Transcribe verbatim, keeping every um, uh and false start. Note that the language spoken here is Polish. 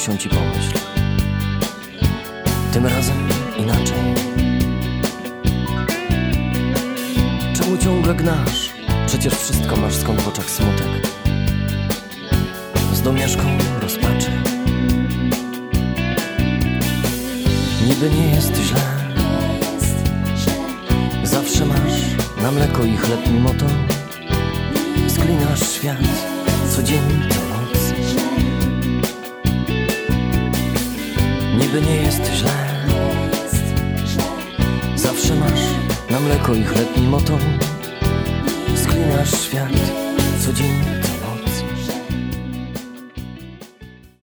się ci pomyśl. Tym razem inaczej. Czemu ciągle gnasz? Przecież wszystko masz, skąd w oczach smutek, z domieszką rozpaczy. Niby nie jest źle, zawsze masz na mleko i chleb, mimo to sklinasz świat co dzień, co noc. Niby nie jest źle, zawsze masz na mleko i chleb, mimo to sklinasz świat co dzień.